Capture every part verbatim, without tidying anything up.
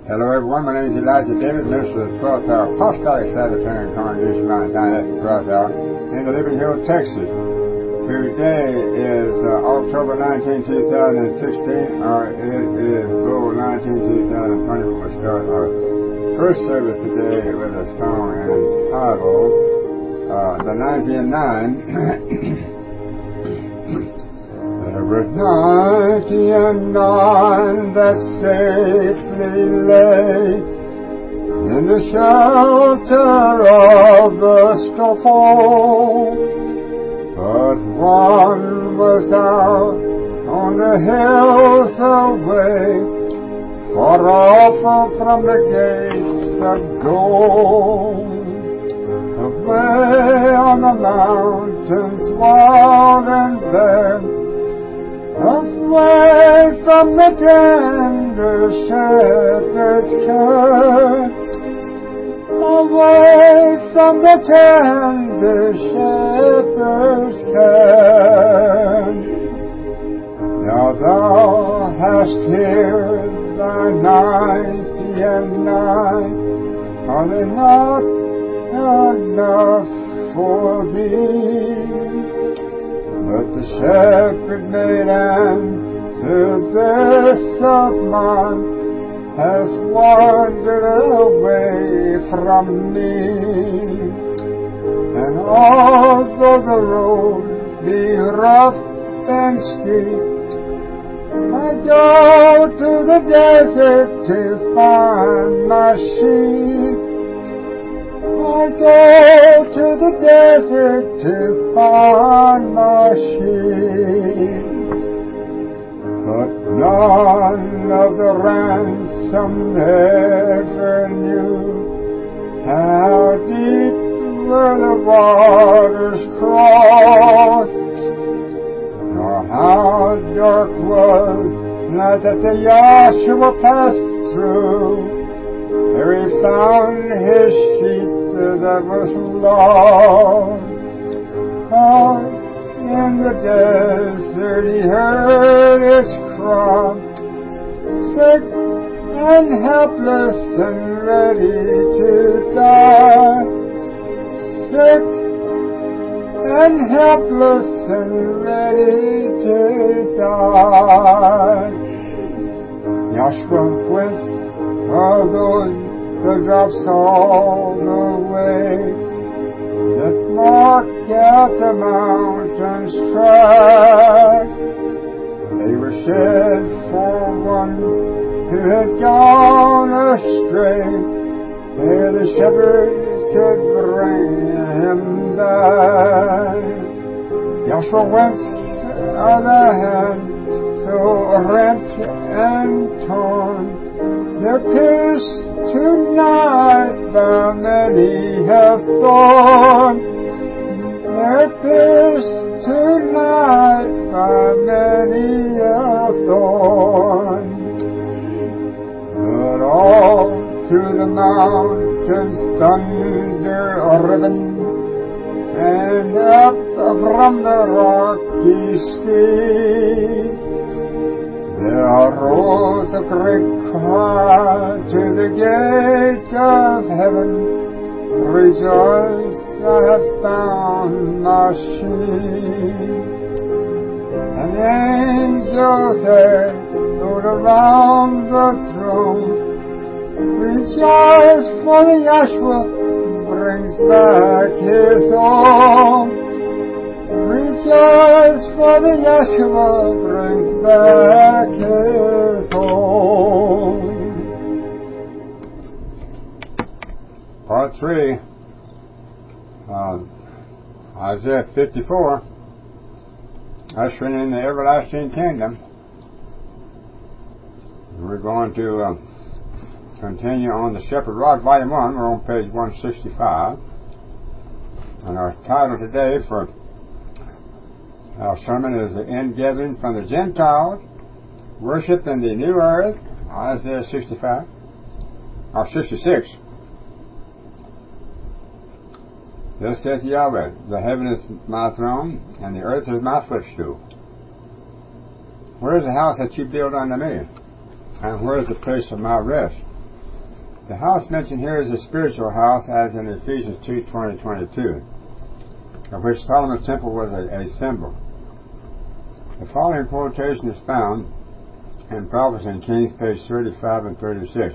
Hello everyone, my name is Elijah David, minister of the twelfth hour Apostolic Sabbatarian Congregation Mount Zion at the twelfth hour in the Living Hill, Texas. Today is uh, October nineteenth, two thousand sixteen, or it is Bull nineteenth, two thousand twenty. We'll start our first service today with a song entitled uh, The ninety and Nine. There were ninety and nine that safely lay in the shelter of the scaffold, but one was out on the hills away, far off from the gates of gold. Away on the mountains wild and bare, away from the tender shepherd's care, away from the tender shepherd's care. Now thou hast heard thy ninety and nine, are they not enough for thee? But the shepherd made answer, this of mine has wandered away from me. And although the road be rough and steep, I go to the desert to find my sheep. I go to the desert to find my sheep. But none of the ransomed ever knew how deep were the waters crossed, nor how dark was night that the Yahshua passed through. There he found his sheep that was lost. Out in the desert he heard its cry, sick and helpless and ready to die. Sick and helpless and ready to die. Yahshua went, although the drops all the way that mark out the mountain's track, they were shed for one who had gone astray, ere the shepherd could bring him back. Yahshua went on the hand, so rent and torn, they're pierced tonight by many a thorn. They're pierced tonight by many a thorn. But all to the mountains thunder riven, and up from the rocky steep there arose a great cry to the gate of heaven, rejoice, I have found my sheep. And angels there rode around the throne, rejoice, for the Yahshua brings back his own. Rejoice, for the Yahshua brings back his own. Part three, uh, Isaiah fifty-four, ushering in the everlasting kingdom. We're going to uh, continue on the Shepherd Rod, Volume one. We're on page one sixty-five. And our title today for our sermon is The Ingathering from the Gentiles, Worship in the New Earth, Isaiah sixty-five, or sixty-six. Thus saith Yahweh, the heaven is my throne, and the earth is my footstool. Where is the house that you built unto me? And where is the place of my rest? The house mentioned here is a spiritual house, as in Ephesians two twenty to twenty-two, of which Solomon's temple was a, a symbol. The following quotation is found in Prophets and Kings, page thirty-five and thirty-six.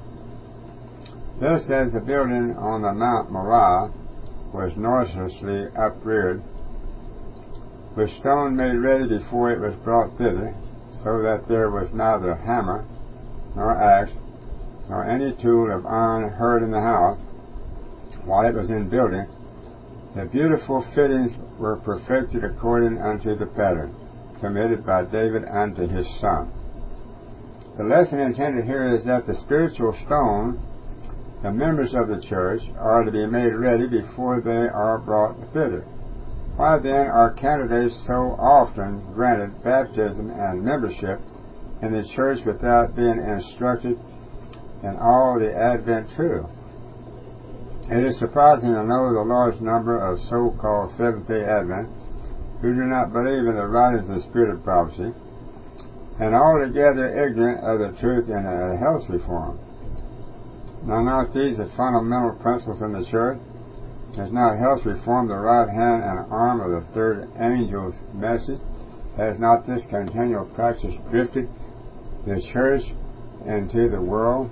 Thus says the building on the Mount Moriah was noiselessly upreared, with stone made ready before it was brought thither, so that there was neither hammer nor axe nor any tool of iron heard in the house while it was in building. The beautiful fittings were perfected according unto the pattern committed by David unto his son. The lesson intended here is that the spiritual stone, the members of the church, are to be made ready before they are brought thither. Why then are candidates so often granted baptism and membership in the church without being instructed in all the Advent truth? It is surprising to know the large number of so-called Seventh-day Adventists who do not believe in the writings of the Spirit of prophecy, and altogether ignorant of the truth in a health reform. Now, not these the fundamental principles in the church? Is not health reform the right hand and arm of the third angel's message? Has not this continual practice drifted the church into the world?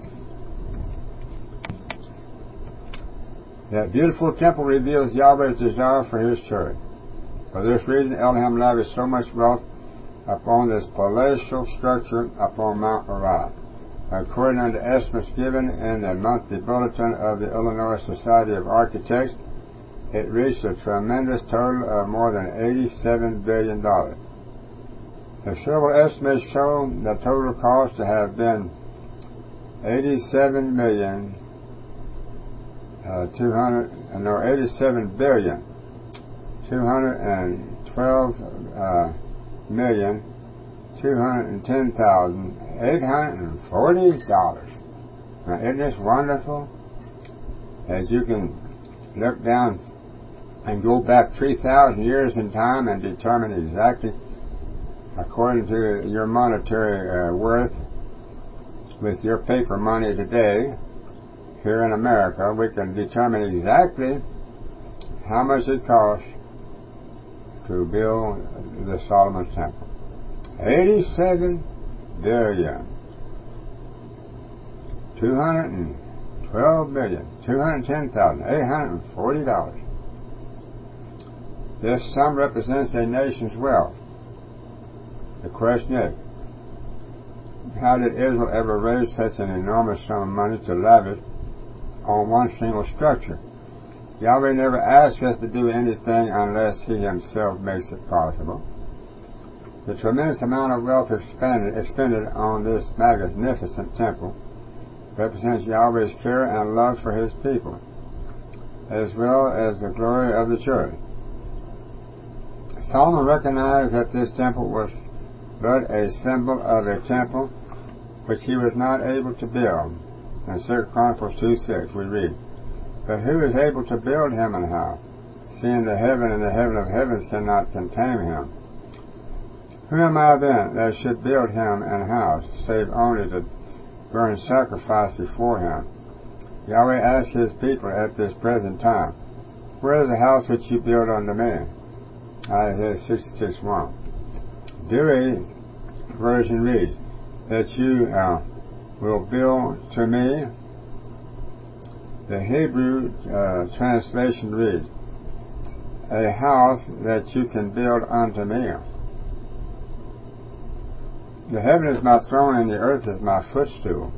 That beautiful temple reveals Yahweh's desire for his church. For this reason, Elohim lavished so much wealth upon this palatial structure upon Mount Moriah. According unto estimates given in the monthly bulletin of the Illinois Society of Architects, it reached a tremendous total of more than eighty-seven billion dollars. The several estimates show the total cost to have been eighty-seven million uh, two hundred no eighty-seven billion two hundred and twelve uh, million two hundred and ten thousand eight hundred and forty dollars. Now, isn't this wonderful? As you can look down and go back three thousand years in time and determine exactly, according to your monetary uh, worth, with your paper money today, here in America, we can determine exactly how much it costs to build the Solomon's Temple. eighty-seven billion two hundred twelve million two hundred ten thousand eight hundred forty dollars. This sum represents a nation's wealth. The question is, how did Israel ever raise such an enormous sum of money to lavish on one single structure? Yahweh never asks us to do anything unless he himself makes it possible. The tremendous amount of wealth expended, expended on this magnificent temple represents Yahweh's care and love for his people, as well as the glory of the church. Solomon recognized that this temple was but a symbol of a temple which he was not able to build. In Second Chronicles two six we read, "But who is able to build him an house, seeing the heaven and the heaven of heavens cannot contain him? Who am I then that should build him an house, save only to burn sacrifice before him?" Yahweh asks his people at this present time, "Where is the house which you build unto me?" Isaiah sixty-six one. Dewey version reads, "That you uh, will build to me." The Hebrew uh, translation reads, "A house that you can build unto me." The heaven is my throne and the earth is my footstool.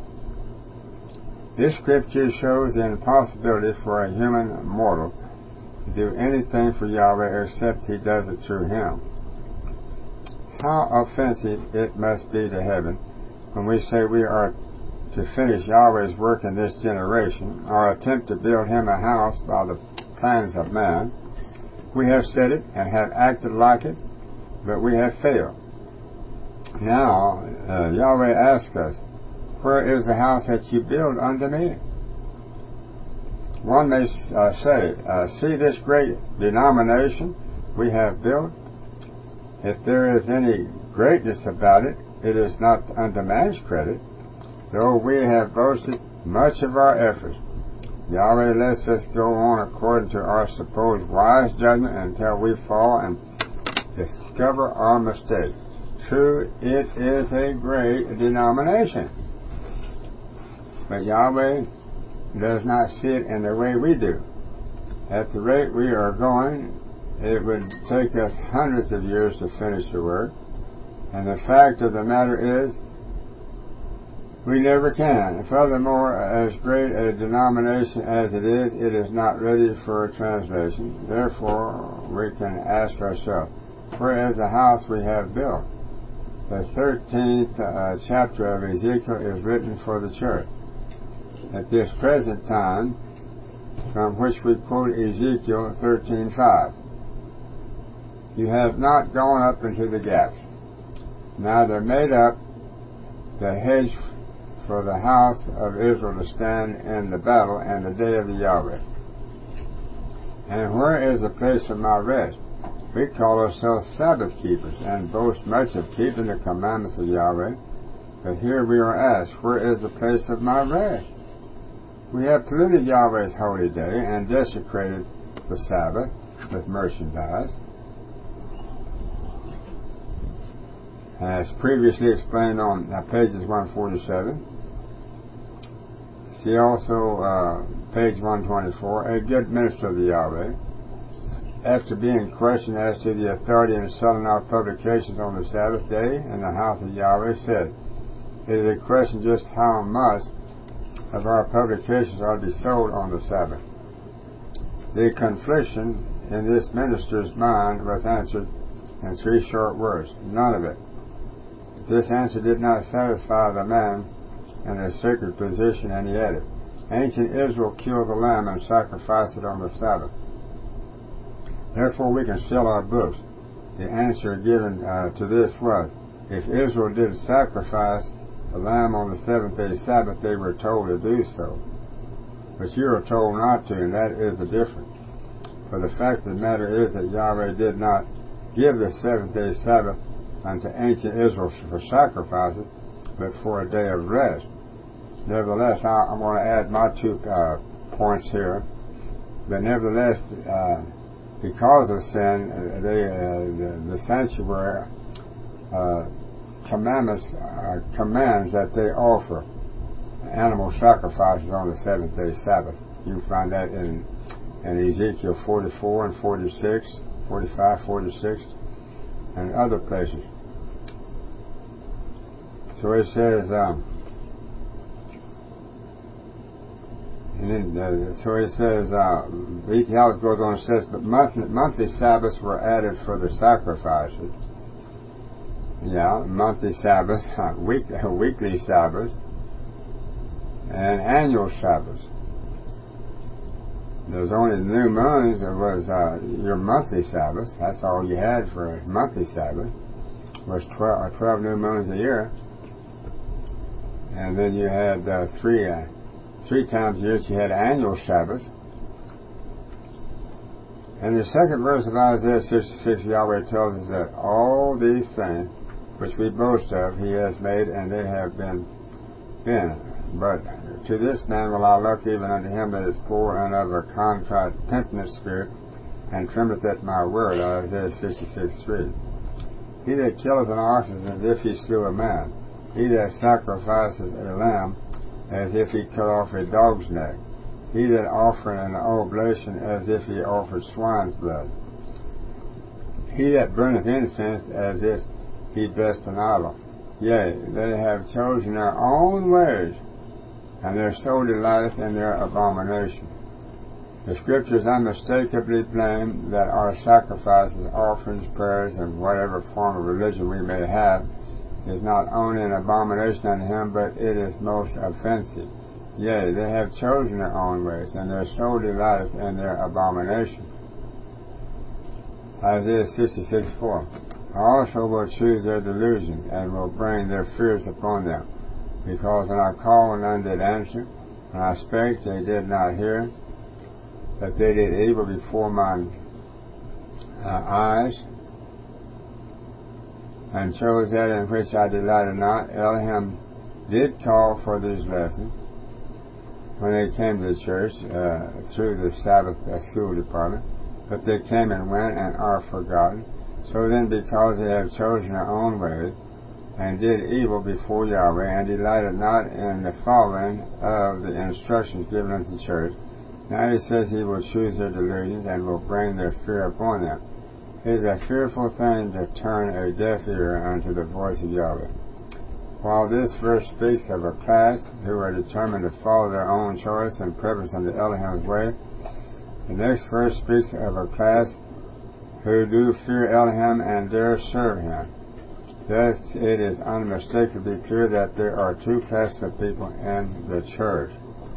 This scripture shows the impossibility for a human mortal to do anything for Yahweh except he does it through him. How offensive it must be to heaven when we say we are to finish Yahweh's work in this generation, or attempt to build him a house by the plans of man. We have said it and have acted like it, but we have failed. Now, uh, Yahweh asks us, "Where is the house that you build unto me?" One may uh, say, uh, "See this great denomination we have built? If there is any greatness about it, it is not unto man's credit, though we have boasted much of our efforts, Yahweh lets us go on according to our supposed wise judgment until we fall and discover our mistake. True, it is a great denomination, but Yahweh does not see it in the way we do. At the rate we are going, it would take us hundreds of years to finish the work, and the fact of the matter is, we never can. Furthermore, as great a denomination as it is, it is not ready for a translation. Therefore, we can ask ourselves, where is the house we have built? The thirteenth uh, chapter of Ezekiel is written for the church. At this present time, from which we quote Ezekiel thirteen five, you have not gone up into the gaps, neither made up the hedge for the house of Israel to stand in the battle in the day of the Yahweh. And where is the place of my rest? We call ourselves Sabbath keepers and boast much of keeping the commandments of Yahweh. But here we are asked, where is the place of my rest? We have polluted Yahweh's holy day and desecrated the Sabbath with merchandise. As previously explained on uh, pages one forty-seven. See also uh, page one twenty-four, a good minister of the Yahweh, after being questioned as to the authority in selling our publications on the Sabbath day in the house of Yahweh, said, it is a question just how much of our publications are to be sold on the Sabbath. The confliction in this minister's mind was answered in three short words, none of it. This answer did not satisfy the man in his sacred position, and he added, ancient Israel killed the lamb and sacrificed it on the Sabbath. Therefore we can sell our books. The answer given uh, to this was, if Israel did sacrifice the lamb on the seventh day Sabbath, they were told to do so. But you are told not to, and that is the difference. For the fact of the matter is that Yahweh did not give the seventh day Sabbath unto ancient Israel for sacrifices, but for a day of rest. Nevertheless, I, I'm going to add my two uh, points here. But nevertheless, uh, because of sin, uh, they, uh, the, the sanctuary uh, commandments uh, commands that they offer animal sacrifices on the seventh day Sabbath. You can find that in, in Ezekiel forty-four and forty-six, forty-five, forty-six, and other places. So it says, um, and then, uh, so it says, uh, how it goes on, it says, but monthly, monthly Sabbaths were added for the sacrifices. Yeah, monthly Sabbaths, week, weekly Sabbaths, and annual Sabbaths. There's only new moons, there was uh, your monthly Sabbath. That's all you had for a monthly Sabbath. It was twelve, twelve new moons a year. And then you had uh, three uh, three times a year you had annual Sabbath. And the second verse of Isaiah sixty-six, Yahweh tells us that all these things which we boast of He has made, and they have been been. But to this man will I look, even unto him that is poor and of a contrite, penitent spirit, and trembleth at my word. Isaiah sixty-six three. He that killeth an ox is as if he slew a man. He that sacrifices a lamb as if he cut off a dog's neck. He that offereth an oblation as if he offered swine's blood. He that burneth incense as if he blessed an idol. Yea, they have chosen their own ways, and their soul delighteth in their abomination. The Scriptures unmistakably plain that our sacrifices, offerings, prayers, and whatever form of religion we may have is not only an abomination unto Him, but it is most offensive. Yea, they have chosen their own ways, and their soul delighteth in their abomination. Isaiah sixty-six four. I also will choose their delusion, and will bring their fears upon them. Because when I called, none did answer. When I spake, they did not hear. That they did evil before mine uh, eyes, and chose that in which I delighted not. Elohim did call for these lessons when they came to the church uh, through the Sabbath uh, school department, but they came and went and are forgotten. So then, because they have chosen their own way and did evil before Yahweh and delighted not in the following of the instructions given unto the church, now he says he will choose their delusions and will bring their fear upon them. It is a fearful thing to turn a deaf ear unto the voice of Yahweh. While this verse speaks of a class who are determined to follow their own choice and preference unto Elohim's way, the next verse speaks of a class who do fear Elohim and dare serve him. Thus it is unmistakably clear that there are two classes of people in the church.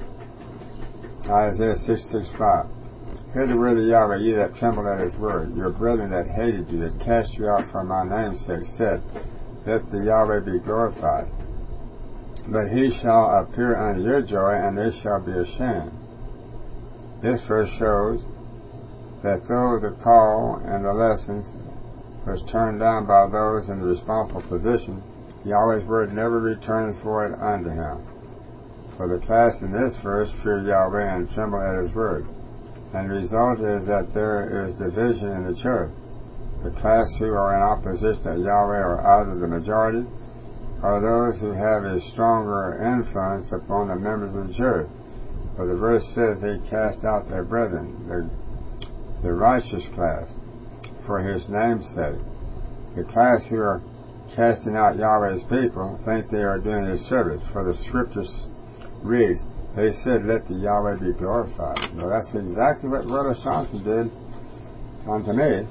Isaiah sixty-six five. Hear the word of Yahweh, ye that tremble at his word. Your brethren that hated you, that cast you out for my name's sake, said, let the Yahweh be glorified. But he shall appear unto your joy, and they shall be ashamed. This verse shows that though the call and the lessons was turned down by those in the responsible position, Yahweh's word never returns void unto him. For the class in this verse fear Yahweh and tremble at his word. And the result is that there is division in the church. The class who are in opposition to Yahweh are either the majority or those who have a stronger influence upon the members of the church. For the verse says they cast out their brethren, the, the righteous class, for his name's sake. The class who are casting out Yahweh's people think they are doing his service. For the scriptures reads, they said, let the Yahweh be glorified. Well, that's exactly what Brother Johnson did unto me.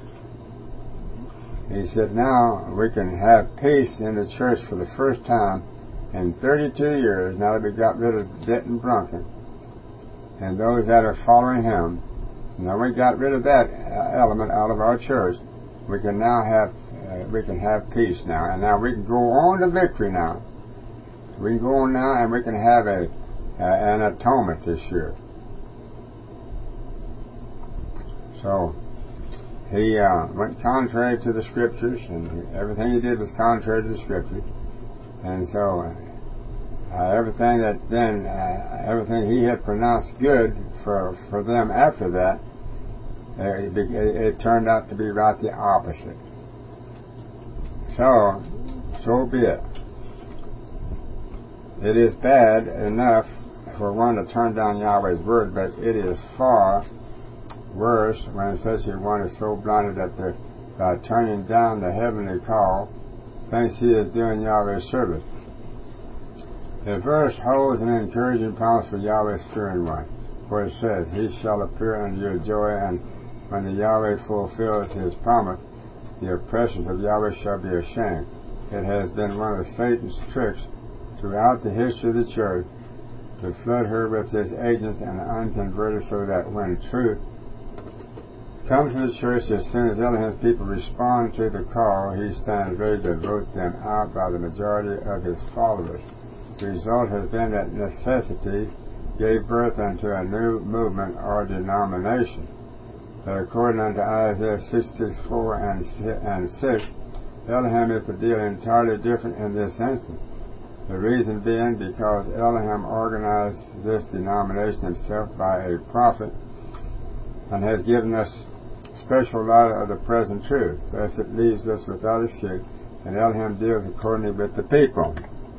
He said, now we can have peace in the church for the first time in thirty-two years, now that we got rid of debt and drunken. And those that are following him, now we got rid of that element out of our church, we can now have, uh, we can have peace now. And now we can go on to victory now. We can go on now and we can have a Uh, an atonement this year. So he uh, went contrary to the scriptures, and everything he did was contrary to the scriptures. And so uh, everything that then, uh, everything he had pronounced good for for them after that, uh, it, it, it turned out to be right the opposite. So, so be it. It is bad enough for one to turn down Yahweh's word, but it is far worse when such a one is so blinded that they're by turning down the heavenly call, thinks he is doing Yahweh's service. The verse holds an encouraging promise for Yahweh's fearing one, for it says, he shall appear unto your joy, and when the Yahweh fulfills his promise, the oppressors of Yahweh shall be ashamed. It has been one of Satan's tricks throughout the history of the church to flood her with his agents and unconverted, so that when truth comes to the church, as soon as Elohim's people respond to the call, he stands ready to vote them out by the majority of his followers. The result has been that necessity gave birth unto a new movement or denomination. But according unto Isaiah sixty-six four and six, Elohim is the deal entirely different in this instance. The reason being because Elohim organized this denomination himself by a prophet and has given us special light of the present truth. Thus it leaves us without escape, and Elohim deals accordingly with the people.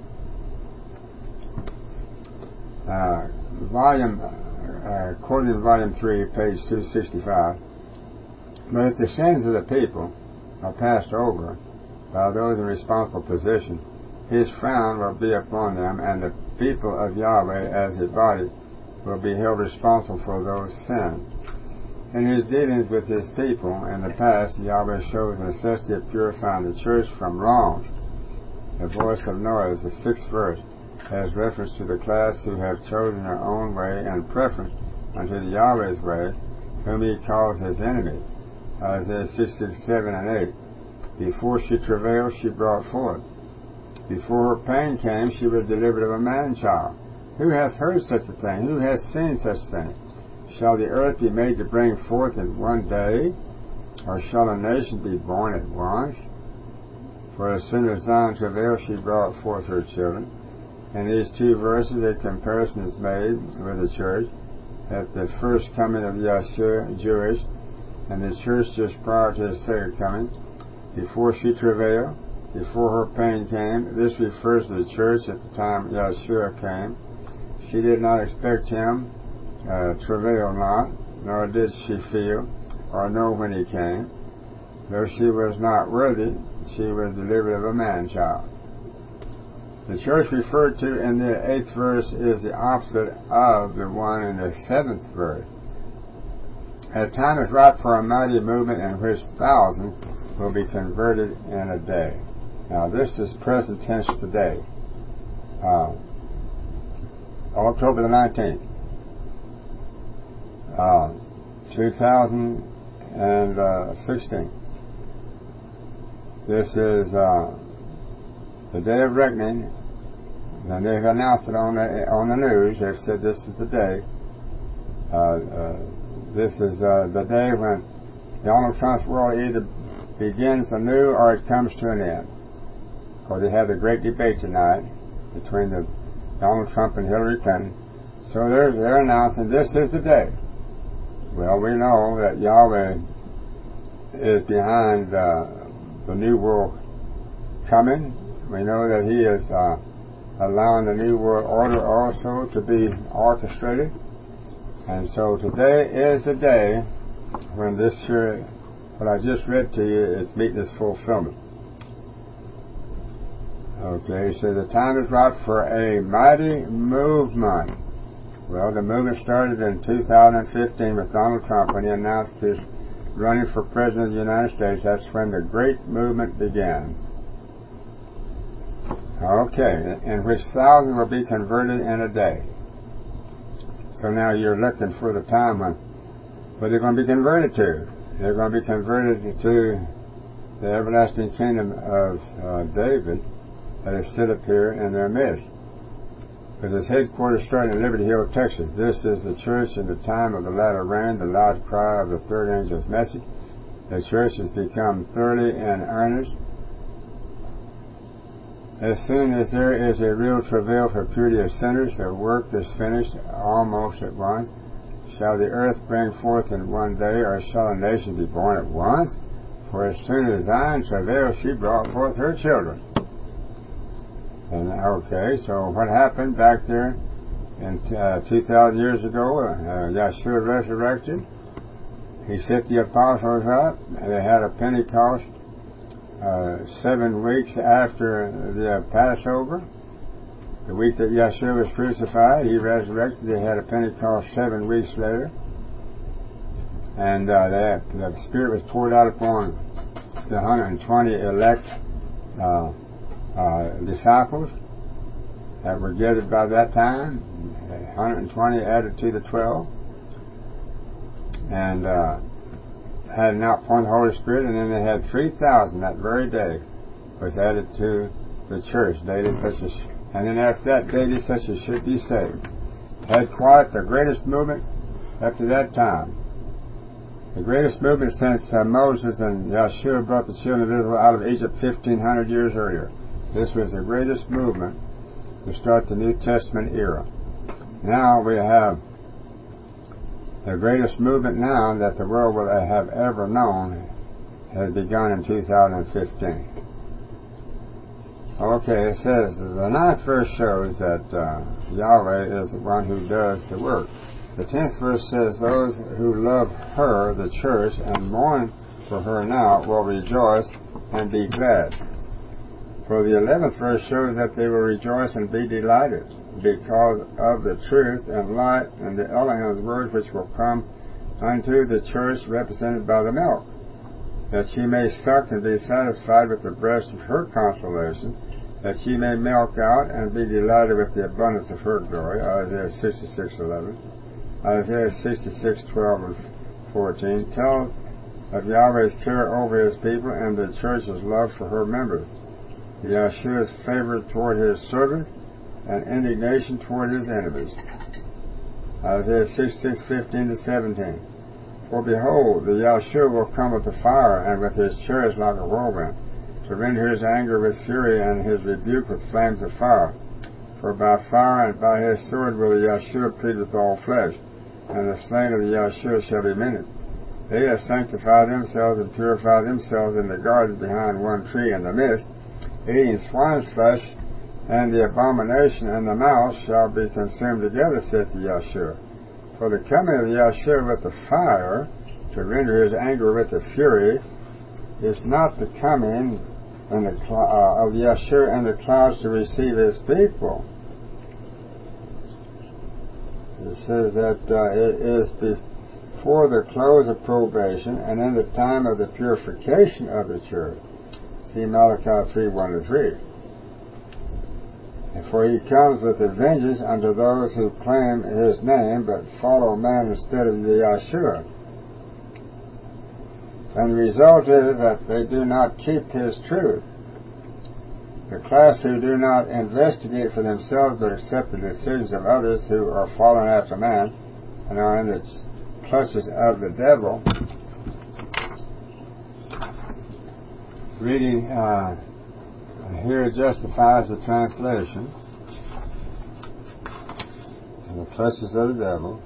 Uh, volume, uh, quoted in volume three, page two sixty-five. But if the sins of the people are passed over by those in responsible position, his frown will be upon them, and the people of Yahweh as a body will be held responsible for those sins. In his dealings with his people in the past, Yahweh shows the necessity of purifying the church from wrongs. The voice of Noah is the sixth verse, has reference to the class who have chosen their own way and preference unto the Yahweh's way, whom he calls his enemy. Isaiah sixty-six seven and eight. Before she travailed, she brought forth. Before her pain came, she was delivered of a man-child. Who hath heard such a thing? Who hath seen such a thing? Shall the earth be made to bring forth in one day? Or shall a nation be born at once? For as soon as Zion travailed, she brought forth her children. In these two verses, a comparison is made with the church at the first coming of Yeshua, Jewish, and the church just prior to his second coming, before she travailed, before her pain came. This refers to the church at the time Yeshua came. She did not expect him, uh, travail not, nor did she feel or know when he came. Though she was not worthy, she was delivered of a man-child. The church referred to in the eighth verse is the opposite of the one in the seventh verse. A time is ripe for a mighty movement in which thousands will be converted in a day. Now this is present tense today. Uh, October the nineteenth, uh, two thousand sixteen. This is uh, the day of reckoning. And they've announced it on the on the news. They've said this is the day. Uh, uh, this is uh, the day when Donald Trump's world either begins anew or it comes to an end. Because they have the great debate tonight between the Donald Trump and Hillary Clinton. So they're they're announcing this is the day. Well, we know that Yahweh is behind uh, the new world coming. We know that He is Uh, allowing the New World Order also to be orchestrated. And so today is the day when this here, what I just read to you, is meeting its fulfillment. Okay, so the time is right for a mighty movement. Well, the movement started in two thousand fifteen with Donald Trump when he announced his running for President of the United States. That's when the great movement began. Okay, in which thousands will be converted in a day. So now you're looking for the time when, what they're going to be converted to. They're going to be converted to the everlasting kingdom of uh, David that is set up here in their midst. Because its headquarters starting in Liberty Hill, Texas. This is the church in the time of the latter rain, the loud cry of the third angel's message. The church has become thoroughly in earnest. As soon as there is a real travail for purity of sinners, the work is finished almost at once. Shall the earth bring forth in one day, or shall a nation be born at once? For as soon as Zion travailed, she brought forth her children. And okay, so what happened back there in uh, two thousand years ago? Uh, Yeshua resurrected. He set the apostles up, and they had a Pentecost. Uh, seven weeks after the Passover, the week that Yeshua was crucified, he resurrected. They had a Pentecost seven weeks later, and uh, they, the Spirit was poured out upon the one hundred twenty elect uh, uh, disciples that were gathered by that time. one hundred twenty added to the twelve, and uh, had an outpouring of the Holy Spirit, and then they had three thousand that very day was added to the church, daily such as, and then after that, daily such as should be saved. Had quite the greatest movement up to that time. The greatest movement since uh, Moses and Yeshua brought the children of Israel out of Egypt fifteen hundred years earlier. This was the greatest movement to start the New Testament era. Now we have the greatest movement now that the world will have ever known has begun in two thousand fifteen. Okay, it says, the ninth verse shows that uh, Yahweh is the one who does the work. The tenth verse says, those who love her, the church, and mourn for her now will rejoice and be glad. For the eleventh verse shows that they will rejoice and be delighted, because of the truth and light and the Elohim's word which will come unto the church represented by the milk, that she may suck and be satisfied with the breast of her consolation, that she may milk out and be delighted with the abundance of her glory. Isaiah sixty-six eleven. Isaiah sixty-six twelve and fourteen tells of Yahweh's care over his people and the church's love for her members, Yeshua's favor toward his servants, and indignation toward his enemies. Isaiah sixty-six fifteen to seventeen. For behold, the Yeshua will come with the fire, and with his chariots like a whirlwind, to render his anger with fury, and his rebuke with flames of fire. For by fire and by his sword will the Yahshua plead with all flesh, and the slain of the Yahshua shall be many. They have sanctified themselves and purified themselves in the gardens behind one tree in the midst, eating swine's flesh, and the abomination and the mouse shall be consumed together, saith the Yahshua. For the coming of the Yahshua with the fire, to render his anger with the fury, is not the coming and the cl- uh, of Yahshua and the clouds to receive his people. It says that uh, it is before the close of probation and in the time of the purification of the church. See Malachi three, one to three. And for he comes with a vengeance unto those who claim his name, but follow man instead of the Yahshua. And the result is that they do not keep his truth. The class who do not investigate for themselves but accept the decisions of others who are following after man and are in the clutches of the devil. Reading uh, here justifies the translation. In the clutches of the devil.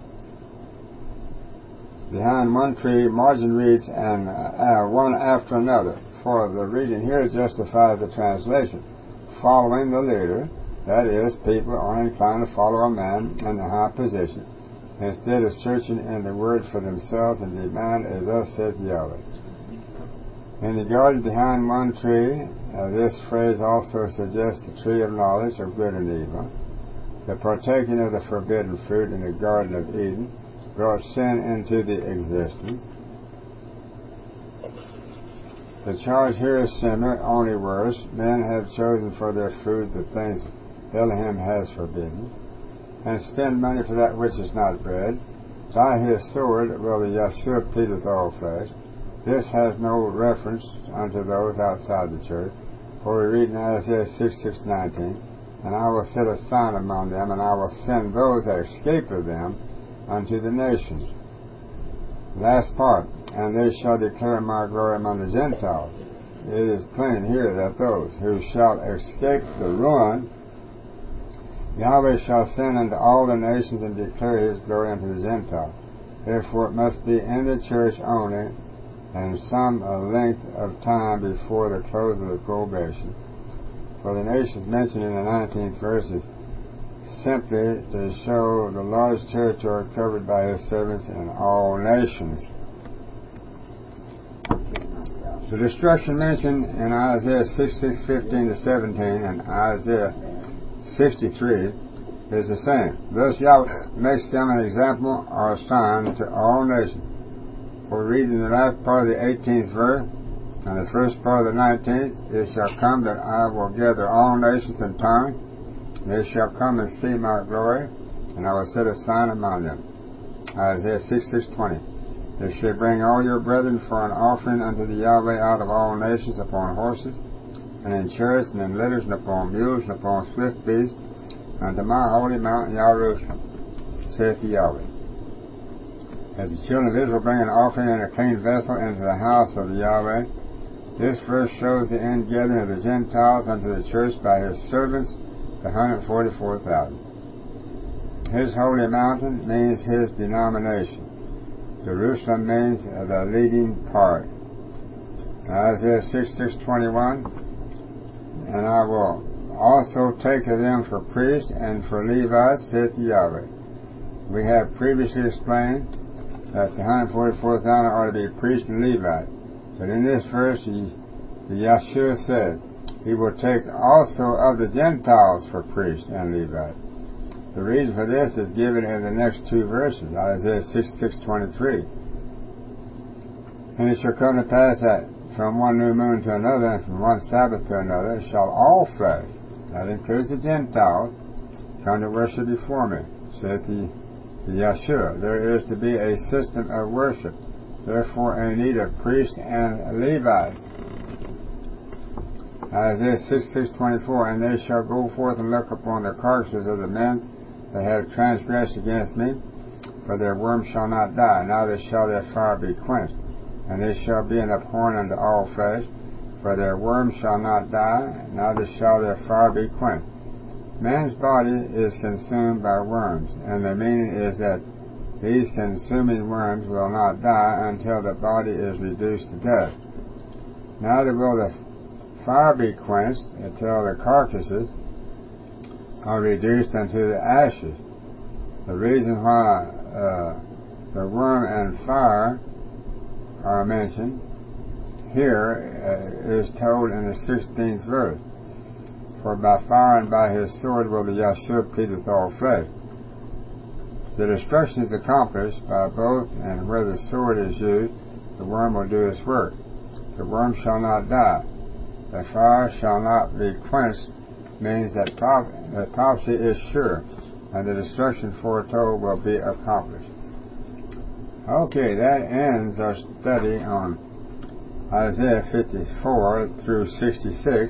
Behind one tree, margin reads, and uh, one after another. For the reading here justifies the translation. Following the leader, that is, people are inclined to follow a man in a high position, instead of searching in the Word for themselves and demand a thus saith Yahweh. In the garden behind one tree, uh, this phrase also suggests the tree of knowledge of good and evil. The partaking of the forbidden fruit in the Garden of Eden brought sin into the existence. The charge here is similar, only worse. Men have chosen for their food the things Elohim has forbidden, and spend money for that which is not bread. By his sword will the Yahshua plead with all flesh. This has no reference unto those outside the church, for we read in Isaiah six, six, nineteen, and I will set a sign among them, and I will send those that escape of them unto the nations. Last part, and they shall declare my glory among the Gentiles. It is plain here that those who shall escape the ruin, Yahweh shall send unto all the nations and declare his glory unto the Gentiles. Therefore it must be in the church only, and some length of time before the close of the probation. For the nations mentioned in the nineteenth verse is simply to show the large territory covered by his servants in all nations. The destruction mentioned in Isaiah sixty-six, fifteen to seventeen and Isaiah sixty-three is the same. Thus Yahweh makes them an example or a sign to all nations. For we read in the last part of the eighteenth verse and the first part of the nineteenth, it shall come that I will gather all nations and tongues. They shall come and see my glory, and I will set a sign among them. Isaiah sixty-six, twenty. They shall bring all your brethren for an offering unto the Yahweh out of all nations upon horses, and in chariots, and in litters, and upon mules, and upon swift beasts, unto my holy mountain Jerusalem, saith the Yahweh. As the children of Israel bring an offering in a clean vessel into the house of the Yahweh, this verse shows the ingathering of the Gentiles unto the church by his servants, the one hundred forty-four thousand. His holy mountain means his denomination. Jerusalem means the leading part. Isaiah sixty-six, twenty-one, and I will also take of them for priests and for Levites, saith Yahweh. We have previously explained that the one hundred forty-four thousand are to be priests and Levites. But in this verse, he, the Yahshua said, he will take also of the Gentiles for priests and Levites. The reason for this is given in the next two verses, Isaiah sixty-six, twenty-three. And it shall come to pass that from one new moon to another, and from one Sabbath to another, shall all flesh, that includes the Gentiles, come to worship before me, saith the, the Yahshua. There is to be a system of worship, therefore a need of priests and Levites. Isaiah sixty-six, twenty-four, and they shall go forth and look upon the carcasses of the men that have transgressed against me, for their worm shall not die, neither shall their fire be quenched. And they shall be an abhorrence unto all flesh, for their worm shall not die, neither shall their fire be quenched. man's body is consumed by worms, and the meaning is that these consuming worms will not die until the body is reduced to death. Neither will the fire be quenched until the carcasses are reduced unto the ashes. The reason why uh, the worm and fire are mentioned here uh, is told in the sixteenth verse. For by fire and by his sword will the Yahshua pleadeth all flesh. The destruction is accomplished by both, and where the sword is used, the worm will do its work. The worm shall not die. The fire shall not be quenched means that the prophecy is sure, and the destruction foretold will be accomplished. Okay, that ends our study on Isaiah fifty-four through sixty-six.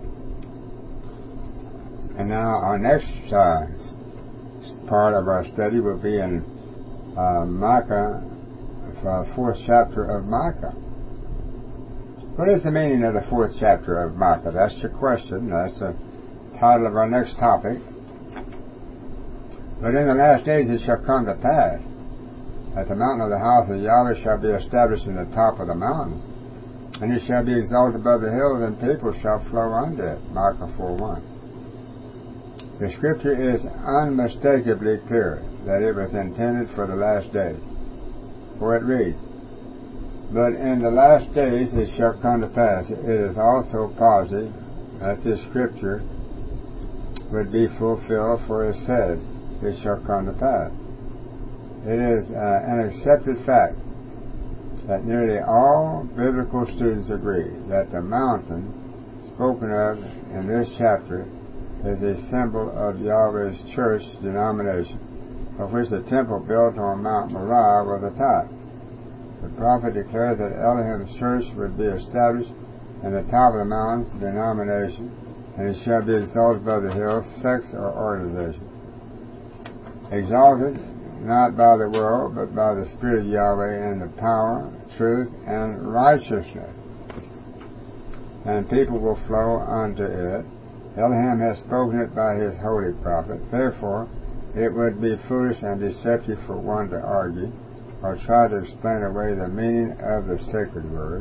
And now our next uh, part of our study will be in uh, Micah, uh, fourth chapter of Micah. What is the meaning of the fourth chapter of Micah? That's your question. That's the title of our next topic. But in the last days it shall come to pass that the mountain of the house of Yahweh shall be established in the top of the mountains, and it shall be exalted above the hills, and people shall flow unto it. Micah four one. The scripture is unmistakably clear that it was intended for the last days. For it reads, But in the last days it shall come to pass. It is also positive that this scripture would be fulfilled, for it says, it shall come to pass. It is uh, an accepted fact that nearly all biblical students agree that the mountain spoken of in this chapter is a symbol of Yahweh's church denomination, of which the temple built on Mount Moriah was a type. The prophet declared that Elohim's church would be established in the top of the mountain's denomination, and it shall be exalted above the hills, sects or organization. Exalted not by the world, but by the Spirit of Yahweh in the power, truth, and righteousness. And people will flow unto it. Elohim has spoken it by his holy prophet. Therefore, it would be foolish and deceptive for one to argue or try to explain away the meaning of the sacred word.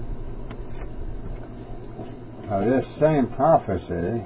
Now, this same prophecy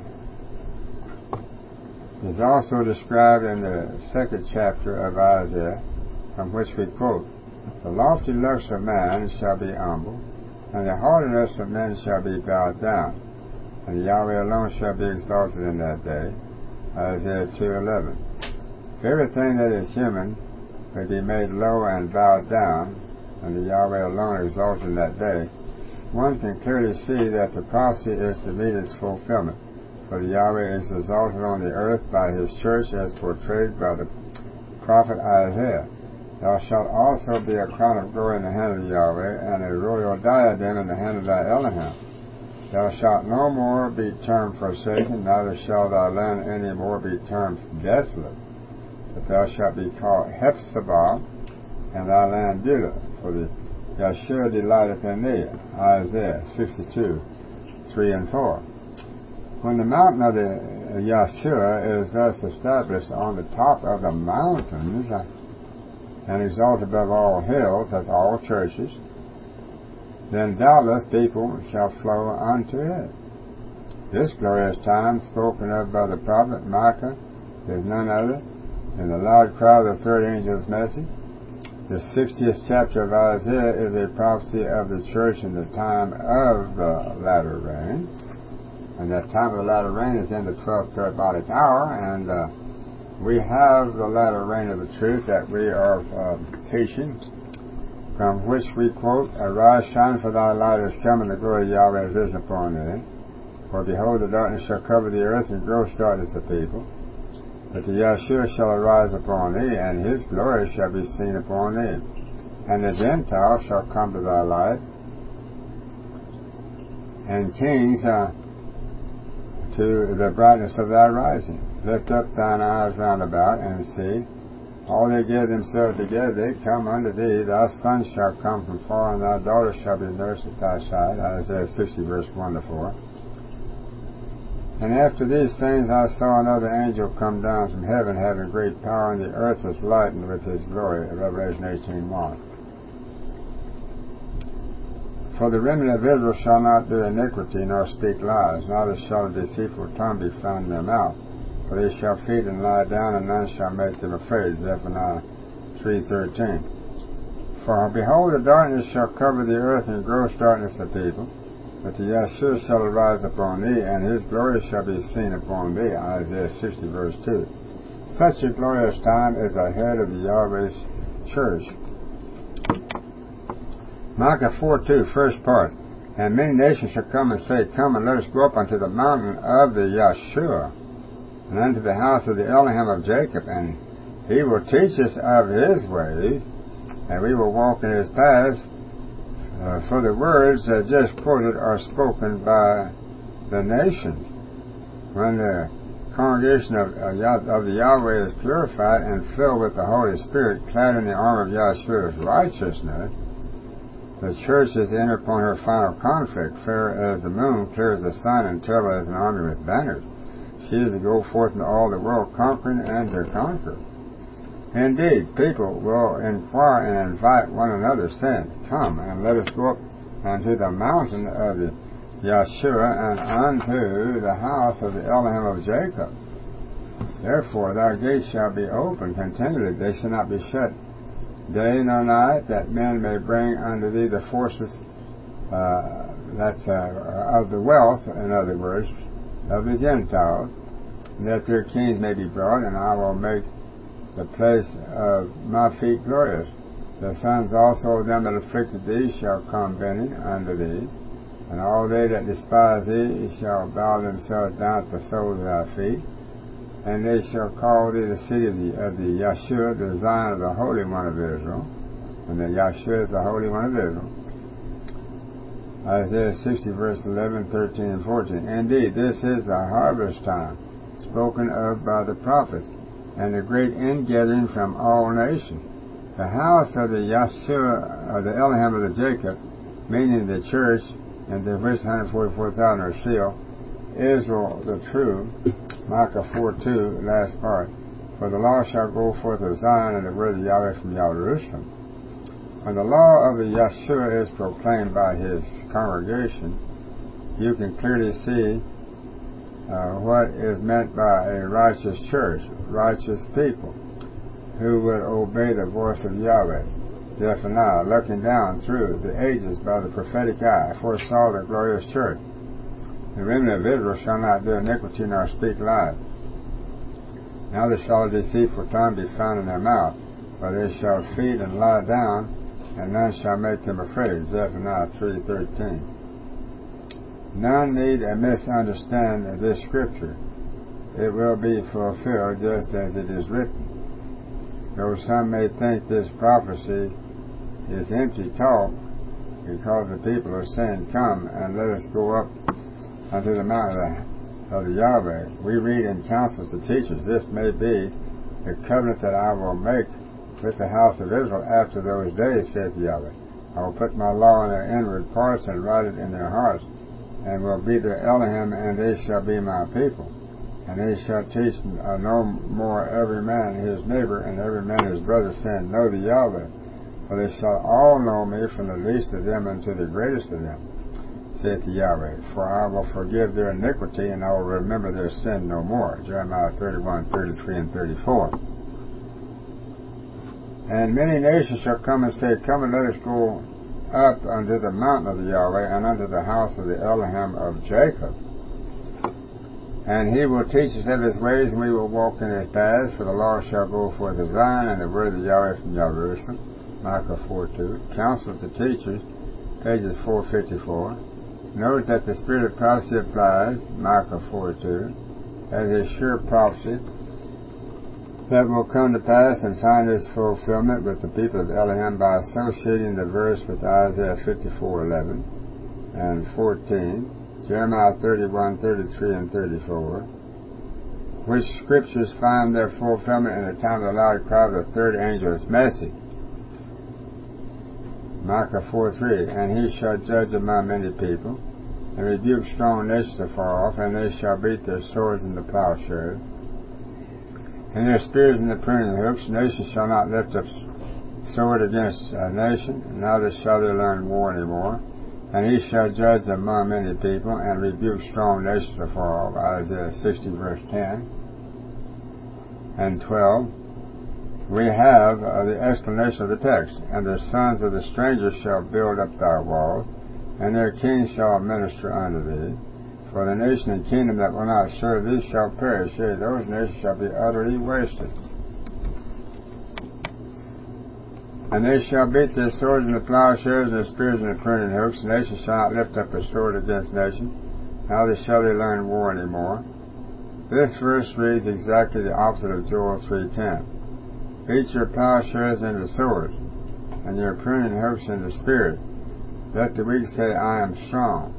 is also described in the second chapter of Isaiah, from which we quote, The lofty looks of man shall be humble, and the haughtiness of men shall be bowed down, and Yahweh alone shall be exalted in that day. Isaiah two eleven. Everything that is human will be made low and bowed down, and the Yahweh alone exalted in that day. One can clearly see that the prophecy is to meet its fulfillment, for the Yahweh is exalted on the earth by his church as portrayed by the prophet Isaiah. Thou shalt also be a crown of glory in the hand of Yahweh, and a royal diadem in the hand of thy Elohim. Thou shalt no more be termed forsaken, neither shall thy land any more be termed desolate, but thou shalt be called Hephzibah, and thy land Judah, for the Yahshua delighteth in thee. Isaiah sixty-two, three and four. When the mountain of the Yahshua is thus established on the top of the mountains and exalted above all hills, as all churches, then doubtless people shall flow unto it. This glorious time spoken of by the prophet Micah is none other than the loud cry of the third angel's message. The sixtieth chapter of Isaiah is a prophecy of the church in the time of the latter rain. And that time of the latter rain is in the twelfth parabolic hour, and uh, we have the latter rain of the truth that we are uh, teaching, from which we quote, Arise, shine, for thy light is come, and the glory of Yahweh is risen upon thee. For behold, the darkness shall cover the earth, and gross darkness the people. But the Yahshua shall arise upon thee, and his glory shall be seen upon thee. And the Gentiles shall come to thy light, and kings uh, to the brightness of thy rising. Lift up thine eyes round about, and see, all they give themselves together, they come unto thee. Thy sons shall come from far, and thy daughters shall be nursed at thy side. Isaiah sixty, verse one to four. And after these things I saw another angel come down from heaven, having great power, and the earth was lightened with his glory. Revelation eighteen one. For the remnant of Israel shall not do iniquity, nor speak lies, neither shall a deceitful tongue be found in their mouth. For they shall feed and lie down, and none shall make them afraid. Zephaniah three thirteen. For behold, the darkness shall cover the earth, and gross darkness the people. But the Yahshua shall arise upon thee, and his glory shall be seen upon thee. Isaiah sixty verse two. Such a glorious time is ahead of the Yahweh's church. Micah four two, first part. And many nations shall come and say, Come and let us go up unto the mountain of the Yahshua, and unto the house of the Elohim of Jacob, and he will teach us of his ways, and we will walk in his paths. Uh, for the words uh, just quoted are spoken by the nations. When the congregation of, uh, Yah- of the Yahweh is purified and filled with the Holy Spirit, clad in the armor of Yahshua's righteousness, the church is entered upon her final conflict. Fair as the moon, clear as the sun, and terrible as an army with banners. She is to go forth into all the world, conquering and to conquer. Indeed, people will inquire and invite one another, saying, Come, and let us go up unto the mountain of the Yahshua, and unto the house of the Elohim of Jacob. Therefore thy gates shall be open continually, they shall not be shut day nor night, that men may bring unto thee the forces, uh, that's uh, of the wealth, in other words, of the Gentiles, and that their kings may be brought, and I will make the place of my feet glorious. The sons also of them that afflicted thee shall come bending unto thee, and all they that despise thee shall bow themselves down at the soles of thy feet, and they shall call thee the city of the, of the Yahshua, the Zion of the Holy One of Israel, and the Yahshua is the Holy One of Israel. Isaiah sixty verse eleven, thirteen, and fourteen. Indeed, this is the harvest time, spoken of by the prophet, and the great ingathering from all nations. The house of the Yahshua, of the Elohim of the Jacob, meaning the church, and the which one hundred forty-four thousand are sealed, Israel the true, Micah four two, last part. For the law shall go forth of Zion, and the word of Yahweh from Jerusalem. When the law of the Yahshua is proclaimed by his congregation, you can clearly see uh, what is meant by a righteous church, righteous people, who would obey the voice of Yahweh. Zephaniah, looking down through the ages by the prophetic eye, foresaw the glorious church. The remnant of Israel shall not do iniquity nor speak lies. Neither shall a deceitful tongue be found in their mouth, for they shall feed and lie down, and none shall make them afraid. Zephaniah three thirteen. None need misunderstand this scripture. It will be fulfilled just as it is written. Though some may think this prophecy is empty talk, because the people are saying, Come and let us go up unto the mountain of the Yahweh. We read in councils to teachers, this may be the covenant that I will make with the house of Israel after those days, saith Yahweh. I will put my law in their inward parts and write it in their hearts, and will be their Elohim, and they shall be my people. And they shall teach uh, no more every man his neighbor, and every man his brother, saying, Know the Yahweh. For they shall all know me, from the least of them unto the greatest of them, saith Yahweh. For I will forgive their iniquity, and I will remember their sin no more. Jeremiah thirty-one, thirty-three, and thirty-four. And many nations shall come and say, Come and let us go up unto the mountain of the Yahweh, and unto the house of the Elohim of Jacob. And he will teach us of his ways, and we will walk in his paths. For the law shall go forth of Zion, and the word of Yahweh from Jerusalem. Micah four two. Counsels to Teachers, pages four fifty-four. Note that the spirit of prophecy applies, Micah four two, as a sure prophecy that will come to pass and find its fulfillment with the people of Elohim by associating the verse with Isaiah fifty-four eleven and fourteen, Jeremiah thirty-one, thirty-three, and thirty-four, which scriptures find their fulfillment in the time of the loud cry of the third angel's message. Micah four three, and he shall judge among many people, and rebuke strong nations afar off, and they shall beat their swords into plowshares, and their spears in the pruning hooks. Nation shall not lift up sword against a nation, neither shall they learn war any more. And he shall judge among many people, and rebuke strong nations afar off. Isaiah sixty, verse ten and twelve. We have uh, the explanation of the text. And the sons of the strangers shall build up thy walls, and their kings shall minister unto thee. For the nation and kingdom that will not serve thee shall perish. Yea, those nations shall be utterly wasted. And they shall beat their swords in the plowshares, and their spears in the pruning hooks. Nation shall not lift up a sword against nation, neither shall they learn war any more. This verse reads exactly the opposite of Joel three ten. Beat your plowshares into swords, and your pruning hooks into spears. Let the weak say, I am strong.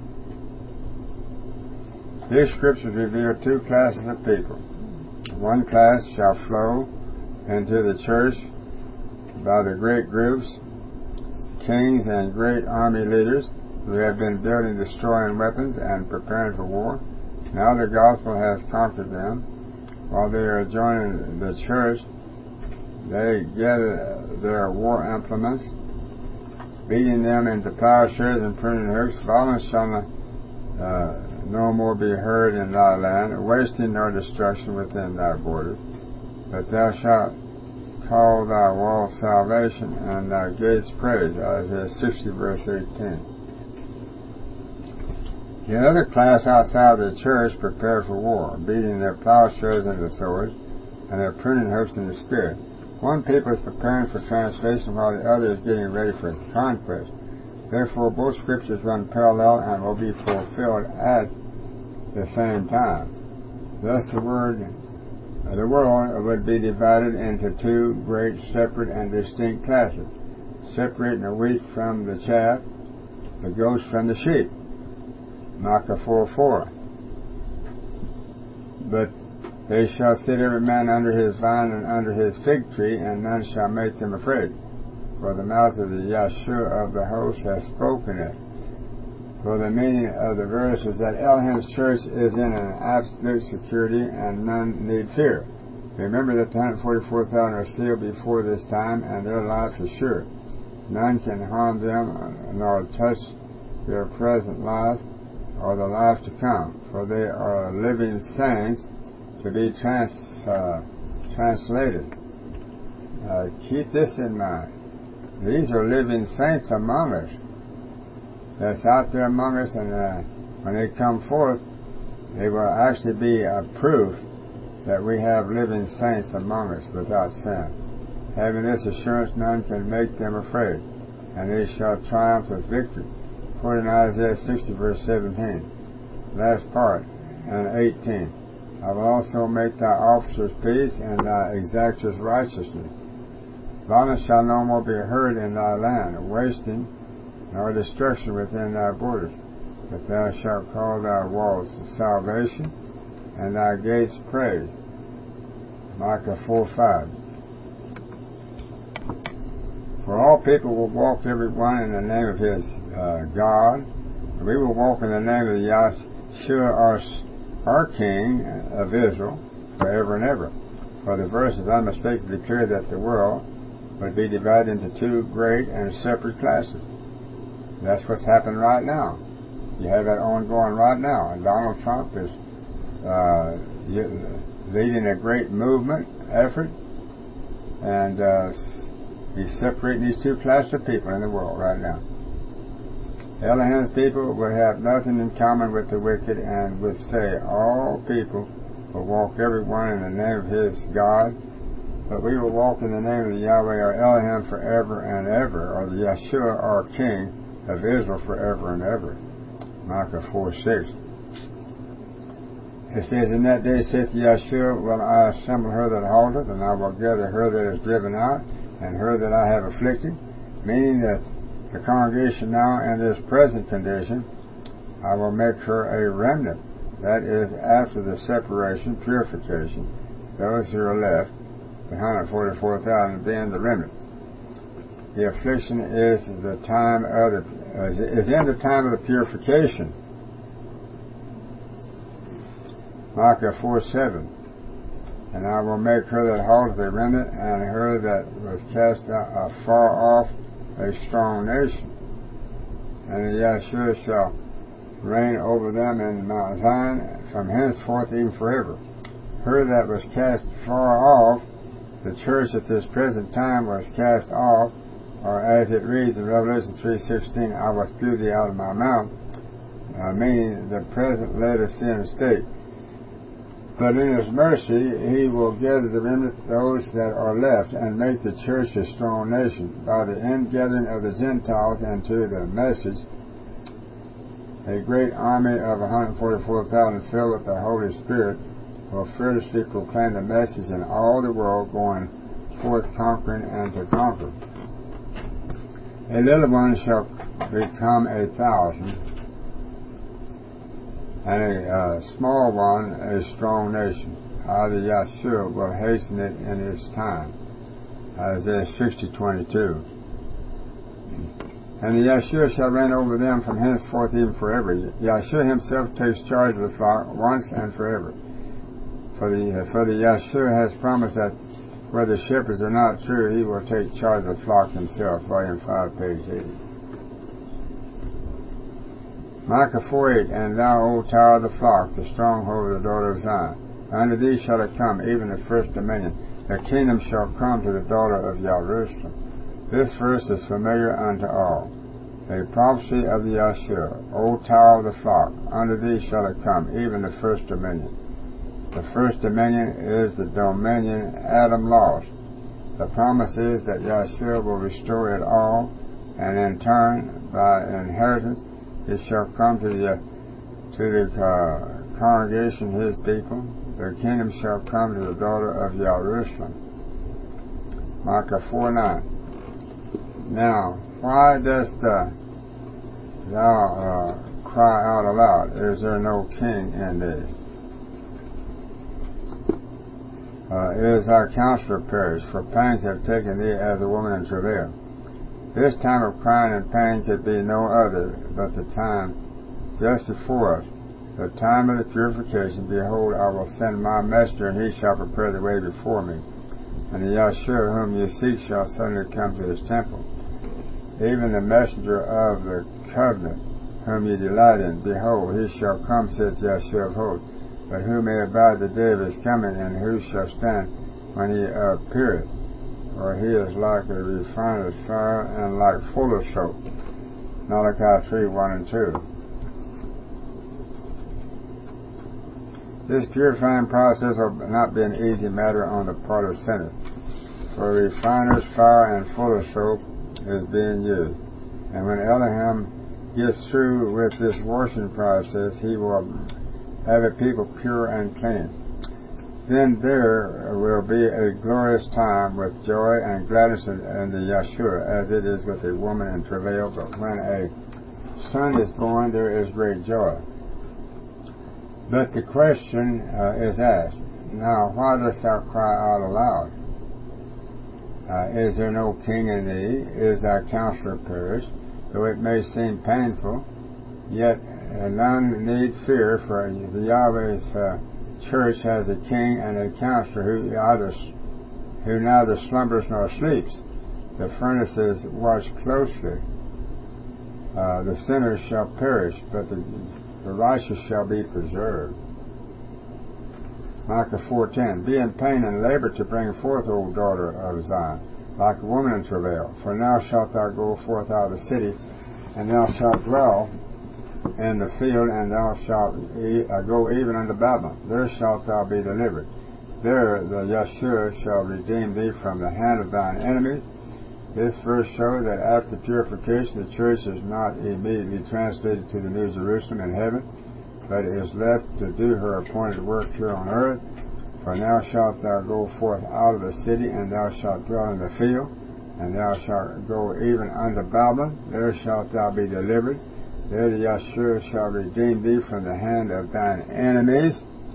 These scriptures reveal two classes of people. One class shall flow into the church by the great groups, kings and great army leaders who have been building destroying weapons and preparing for war. Now the gospel has conquered them. While they are joining the church, they gather their war implements, beating them into plowshares and pruning hooks. Violence shall not, uh, no more be heard in thy land, wasting nor destruction within thy borders. But thou shalt call thy wall salvation, and thy gates praise. Isaiah sixty, verse eighteen. The other class outside the church prepare for war, beating their plowshares into swords, and their pruning hooks into spears. One people is preparing for translation, while the other is getting ready for conquest. Therefore, both scriptures run parallel and will be fulfilled at the same time. Thus, the word The world would be divided into two great separate and distinct classes, separating the wheat from the chaff, the goats from the sheep. Micah four four. But they shall sit every man under his vine and under his fig tree, and none shall make them afraid. For the mouth of the Yahshua of the host has spoken it. For the meaning of the verse is that Elohim's church is in an absolute security, and none need fear. Remember that the one hundred forty-four thousand are sealed before this time, and their life is sure. None can harm them, nor touch their present life or the life to come, for they are living saints to be trans, uh, translated. Uh, keep this in mind. These are living saints among us, that's out there among us, and uh, when they come forth, they will actually be a proof that we have living saints among us without sin. Having this assurance, none can make them afraid, and they shall triumph with victory. According to Isaiah sixty, verse seventeen, last part, and eighteen. I will also make thy officers peace, and thy exactors righteousness. Violence shall no more be heard in thy land, wasting nor destruction within thy borders. But thou shalt call thy walls salvation, and thy gates praise. Micah four five. For all people will walk every one in the name of his uh, God. We will walk in the name of Yahshua, our, our King of Israel, forever and ever. For the verse is unmistakably clear that the world would be divided into two great and separate classes. That's what's happening right now. You have that ongoing right now. And Donald Trump is uh, leading a great movement effort, and uh, he's separating these two classes of people in the world right now. Elohim's people will have nothing in common with the wicked, and would say all people will walk every one in the name of his God, but we will walk in the name of the Yahweh our Elohim forever and ever, or the Yahshua our King of Israel forever and ever. Micah four six. It says, In that day saith Yahshua, will I assemble her that halteth, and I will gather her that is driven out, and her that I have afflicted, meaning that the congregation now in this present condition, I will make her a remnant. That is, after the separation, purification, those who are left, the one hundred forty-four thousand being the remnant. The affliction is the time of the, is in the time of the purification Micah four seven. And I will make her that halteth a remnant, and her that was cast out afar off a strong nation. And Yahshua shall reign over them in Mount Zion from henceforth even forever. Her that was cast far off, the church at this present time was cast off, or as it reads in Revelation three sixteen, I will spew thee out of my mouth, uh, meaning the present Laodicean state. But in His mercy, He will gather the remnant, those that are left, and make the church a strong nation. By the ingathering of the Gentiles into the message, a great army of one hundred forty-four thousand filled with the Holy Spirit will fearlessly proclaim the message in all the world, going forth conquering and to conquer. A little one shall become a thousand, and a uh, small one a strong nation. Either Yahshua will hasten it in its time. Isaiah sixty twenty-two. And the Yahshua shall reign over them from henceforth even forever. Yahshua Himself takes charge of the flock once and forever. For the, for the Yahshua has promised that where the shepherds are not true, He will take charge of the flock Himself. Volume five, page eighty. Micah four eight. And thou, O tower of the flock, the stronghold of the daughter of Zion, unto thee shall it come, even the first dominion. The kingdom shall come to the daughter of Jerusalem. This verse is familiar unto all. A prophecy of the Yahshua. O tower of the flock, unto thee shall it come, even the first dominion. The first dominion is the dominion Adam lost. The promise is that Yahshua will restore it all, and in turn, by inheritance, it shall come to the to the uh, congregation, His people. The kingdom shall come to the daughter of Jerusalem. Micah four nine. Now, why dost uh, thou uh, cry out aloud? Is there no king in thee? Uh, is our counselor perished? For pangs have taken thee as a woman in travail. This time of crying and pain could be no other but the time just before us, the time of the purification. Behold, I will send my messenger, and he shall prepare the way before me. And the Yahshua whom you seek shall suddenly come to His temple. Even the messenger of the covenant whom ye delight in, behold, he shall come, saith Yahshua of hosts. But who may abide the day of His coming, and who shall stand when He appeareth? For He is like a refiner's fire, and like fuller's soap. Malachi three one and two. This purifying process will not be an easy matter on the part of sinners, for a refiner's fire and fuller's soap is being used. And when Elohim gets through with this washing process, He will have a people pure and clean. Then there will be a glorious time with joy and gladness in, in the Yahshua, as it is with a woman in travail. But when a son is born, there is great joy. But the question uh, is asked, now why dost thou cry out aloud? Uh, is there no king in thee? Is thy counselor perished? Though it may seem painful, yet uh, none need fear, for the Yahweh's uh, church has a king and a counselor who either who neither slumbers nor sleeps. The furnaces watch closely. Uh, the sinners shall perish, but the, the righteous shall be preserved. Micah four ten. Be in pain and labor to bring forth, O daughter of Zion, like a woman in travail. For now shalt thou go forth out of the city, and thou shalt dwell in the field, and thou shalt e- uh, go even unto Babylon. There shalt thou be delivered. There the Yahshua shall redeem thee from the hand of thine enemies. This verse shows that after purification, the church is not immediately translated to the New Jerusalem in heaven, but is left to do her appointed work here on earth. For now shalt thou go forth out of the city, and thou shalt dwell in the field, and thou shalt go even unto Babylon. There shalt thou be delivered. There the Yahshua shall redeem thee from the hand of thine enemies.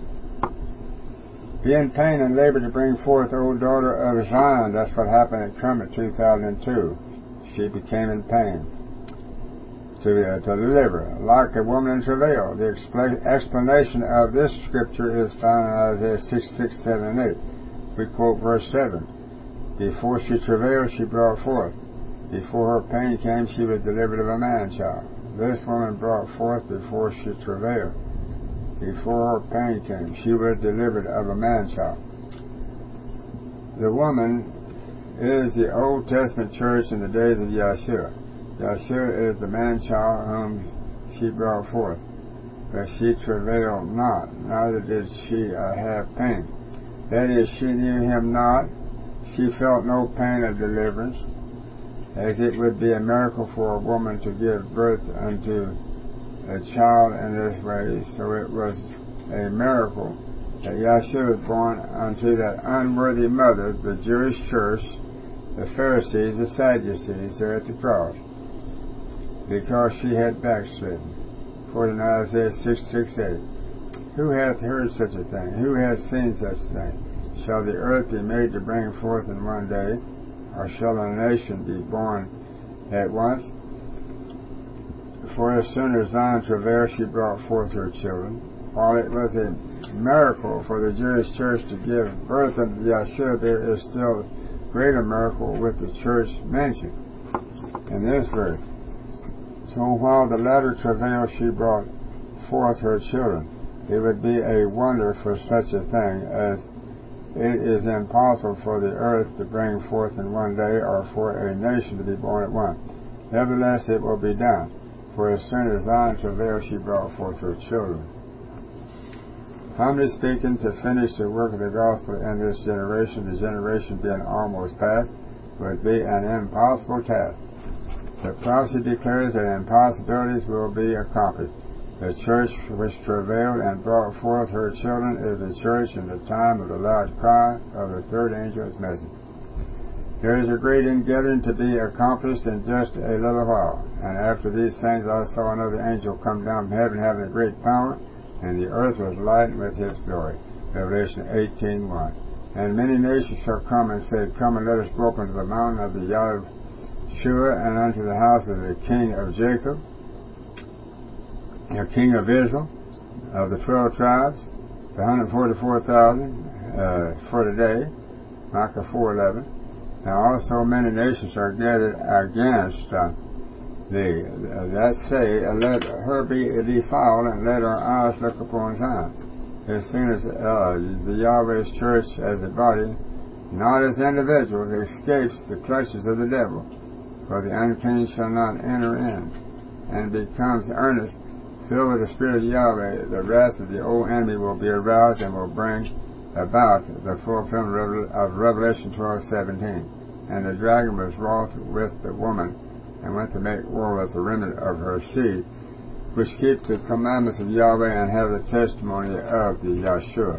Be in pain and labor to bring forth, O daughter of Zion. That's what happened at Kermit two thousand two. She became in pain. to, uh, to deliver, like a woman in travail. The expl- explanation of this scripture is found in Isaiah sixty-six, seven, and eight. We quote verse seven. Before she travailed, she brought forth. Before her pain came, she was delivered of a man-child. This woman brought forth before she travailed. Before her pain came, she was delivered of a man-child. The woman is the Old Testament church in the days of Yeshua. Yeshua is the man-child whom she brought forth. But she travailed not, neither did she uh, have pain. That is, she knew him not. She felt no pain of deliverance, as it would be a miracle for a woman to give birth unto a child in this way. So it was a miracle that Yeshua was born unto that unworthy mother, the Jewish church, the Pharisees, the Sadducees, there at the cross, because she had backslidden. According to Isaiah sixty-six, eight. Who hath heard such a thing? Who hath seen such a thing? Shall the earth be made to bring forth in one day, or shall a nation be born at once? For as soon as Zion travailed, she brought forth her children. While it was a miracle for the Jewish church to give birth unto Yeshua, there is still a greater miracle with the church mentioned in this verse. So while the latter travailed, she brought forth her children. It would be a wonder for such a thing, as it is impossible for the earth to bring forth in one day, or for a nation to be born at once. Nevertheless, it will be done. For as soon as Zion travailed, she brought forth her children. Humbly speaking, to finish the work of the gospel in this generation, the generation being almost past, would be an impossible task. The prophecy declares that impossibilities will be accomplished. The church which travailed and brought forth her children is the church in the time of the loud cry of the third angel's message. There is a great ingathering to be accomplished in just a little while. And after these things I saw another angel come down from heaven, having a great power, and the earth was lightened with his glory. Revelation eighteen, one. And many nations shall come and say, Come and let us go up unto the mountain of the Yahshua, and unto the house of the king of Jacob, the king of Israel, of the twelve tribes, the one hundred forty-four thousand uh, for the day, Micah four, eleven. Now also many nations are gathered against uh, thee, uh, that say, uh, Let her be defiled, and let our eyes look upon Zion. As soon as uh, the Yahweh's church as a body, not as individuals, escapes the clutches of the devil, for the unclean shall not enter in, and becomes earnest, filled with the Spirit of Yahweh, the wrath of the old enemy will be aroused and will bring about the fulfillment of Revelation twelve, seventeen. And the dragon was wroth with the woman, and went to make war with the remnant of her seed, which keep the commandments of Yahweh and have the testimony of the Yeshua.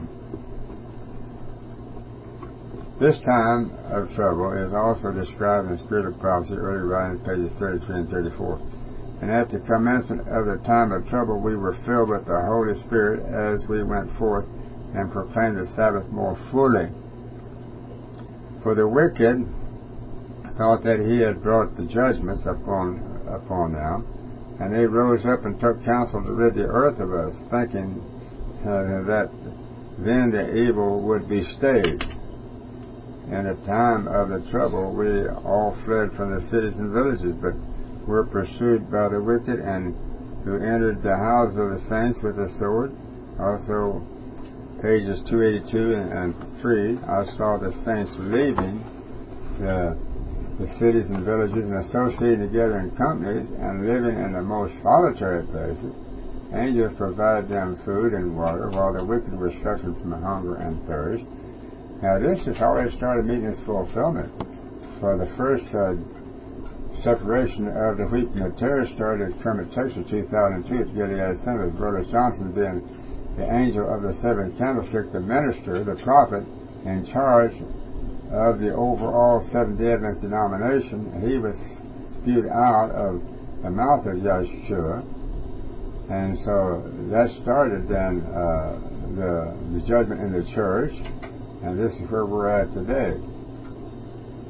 This time of trouble is also described in the Spirit of Prophecy, early writing, pages thirty-three and thirty-four. And at the commencement of the time of trouble we were filled with the Holy Spirit as we went forth and proclaimed the Sabbath more fully. For the wicked thought that he had brought the judgments upon upon them, and they rose up and took counsel to rid the earth of us, thinking uh, that then the evil would be stayed. In the time of the trouble we all fled from the cities and villages, but were pursued by the wicked, and who entered the houses of the saints with the sword. Also, pages two eighty-two and, and three, I saw the saints leaving the, the cities and villages and associating together in companies and living in the most solitary places. Angels provided them food and water, while the wicked were suffering from hunger and thirst. Now this has already started meeting its fulfillment. For the first uh, separation of the wheat and the tares started at Kermit, Texas, two thousand two, at Gilead Assembly, with Brother Johnson being the angel of the seventh candlestick, the minister, the prophet, in charge of the overall Seventh-day Adventist denomination. He was spewed out of the mouth of Yeshua, and so that started then uh, the, the judgment in the church, and this is where we're at today.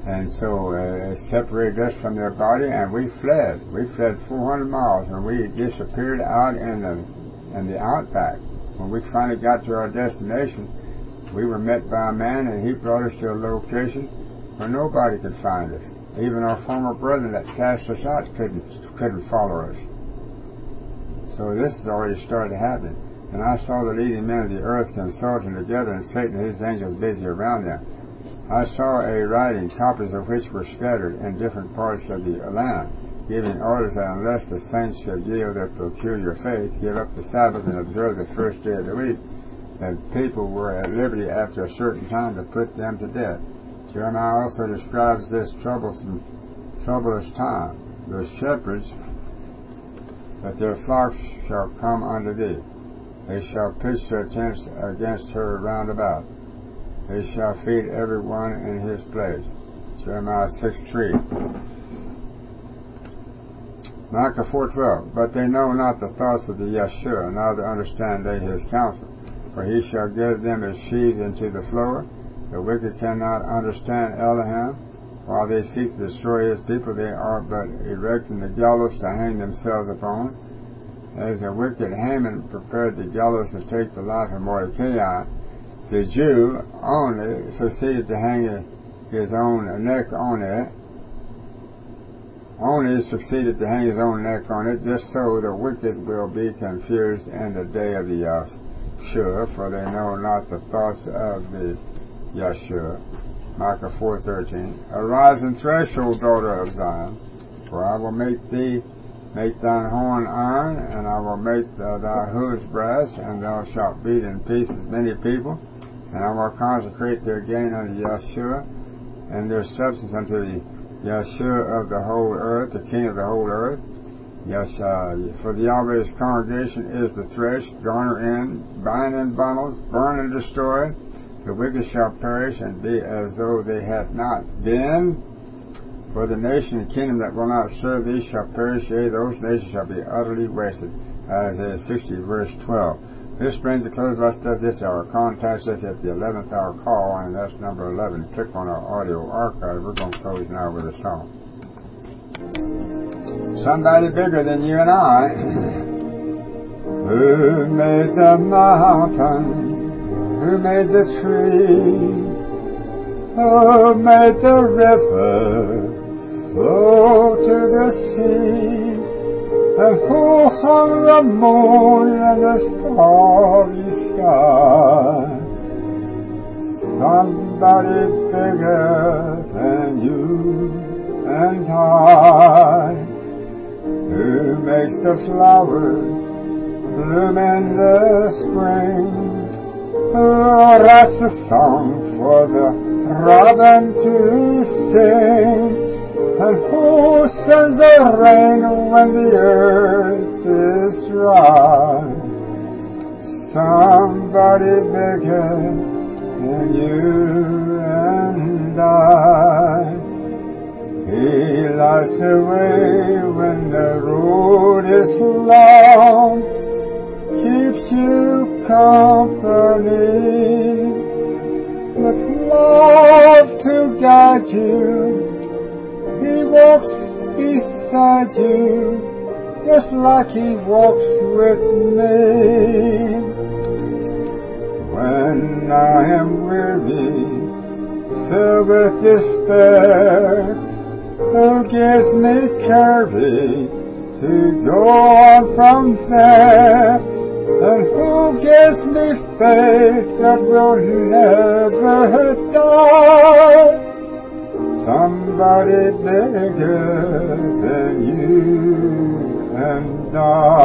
And so uh, it separated us from their body, and we fled. We fled four hundred miles, and we disappeared out in the in the outback. When we finally got to our destination, we were met by a man, and he brought us to a location where nobody could find us. Even our former brethren that cast us out couldn't couldn't follow us. So this has already started happening. And I saw the leading men of the earth consulting together, and Satan and his angels busy around them. I saw a writing, copies of which were scattered in different parts of the land, giving orders that unless the saints should yield their peculiar faith, give up the Sabbath, and observe the first day of the week, that people were at liberty after a certain time to put them to death. Jeremiah also describes this troublesome, troublous time. The shepherds, that their flocks shall come unto thee. They shall pitch their tents against her round about. They shall feed every one in his place. Jeremiah six three. Micah four twelve. But they know not the thoughts of the Yeshua, neither understand they his counsel. For he shall give them as sheaves into the floor. The wicked cannot understand Elohim. While they seek to destroy his people, they are but erecting the gallows to hang themselves upon. As the wicked Haman prepared the gallows to take the life of Mordecai, the Jew only succeeded to hang his own neck on it. Only succeeded to hang his own neck on it, just so the wicked will be confused in the day of the Yeshua, for they know not the thoughts of the Yeshua. Micah four thirteen. Arise and thresh, O daughter of Zion, for I will make thee make thine horn iron, and I will make uh, thy hooves brass, and thou shalt beat in pieces many people, and I will consecrate their gain unto Yeshua, and their substance unto the Yeshua of the whole earth, the King of the whole earth. Yes, uh, for the Yahweh's congregation is the thresh, garner in, bind in bundles, burn and destroy. The wicked shall perish and be as though they had not been. For the nation and kingdom that will not serve thee shall perish, yea, those nations shall be utterly wasted. Isaiah sixty, verse twelve. This brings the close of our study this hour. Contact us at the eleventh hour call, and that's number eleven. Click on our audio archive. We're going to close now with a song. Somebody bigger than you and I, who made the mountain, who made the tree, who made the river flow to the sea, and who hung the moon and the starry sky. Somebody bigger than you and I, who makes the flowers bloom in the spring, who writes a song for the robin to sing, and who sends the rain when the earth is dry. Somebody bigger than you and I. He lights the way when the road is long, keeps you company, with love to guide you. He walks beside you, just like he walks with me. When I am weary, filled with despair, who gives me courage to go on from there, and who gives me faith that will never die. Somebody bigger than you and I.